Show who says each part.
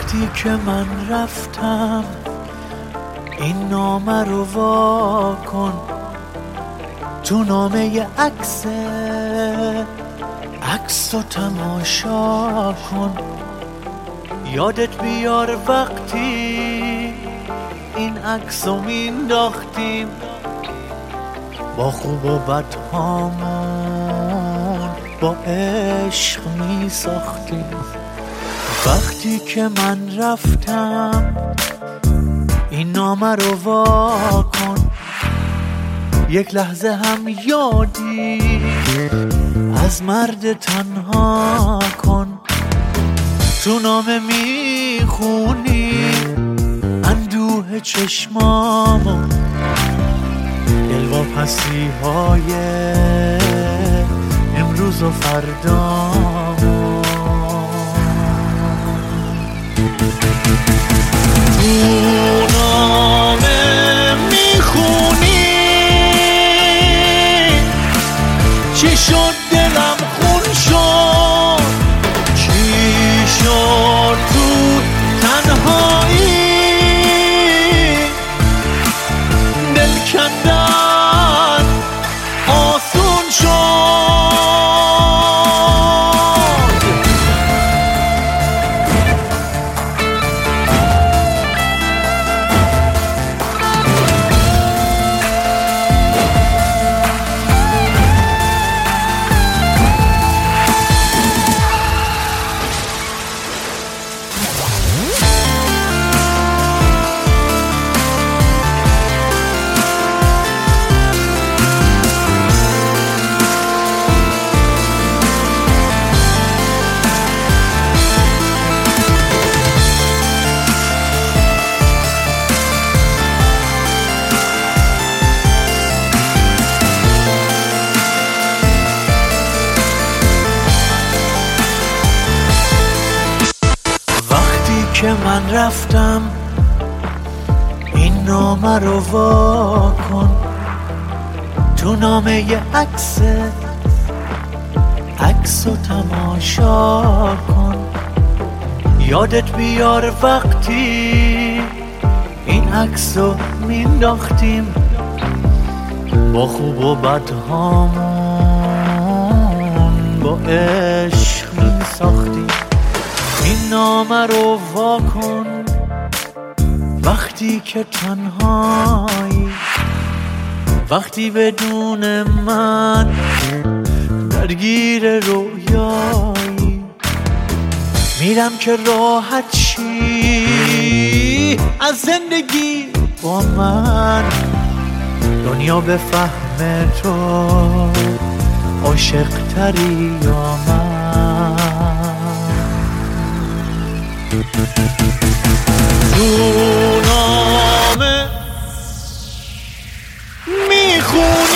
Speaker 1: وقتی که من رفتم این نامه رو وا کن، تو نامه عکس رو تماشا کن. یادت بیار وقتی این عکس رو مینداختیم، با خوب و بد هامون با عشق می ساختیم. وقتی که من رفتم این نامه رو وا کن، یک لحظه هم یادی از مرد تنها کن. تو نامه میخونی اندوه چشمامو، دلواپسی های امروز و فردامو. تو نامه میخونی چی شد دلم خون شد، چی شد تو تنهایی، دل کندن آسون شد. که من رفتم این نامه رو وا کن، تو نامه عکس رو تماشا کن. یادت بیار وقتی این عکس رو مینداختیم، با خوب و بد هامون با عشق میساختیم. این نامه رو وا کن وقتی که تنهایی، وقتی بدون من درگیر رویایی. میرم که راحت شی از زندگی با من، دنیا به فهم تو عاشق تری یا من. تو نامه میخونی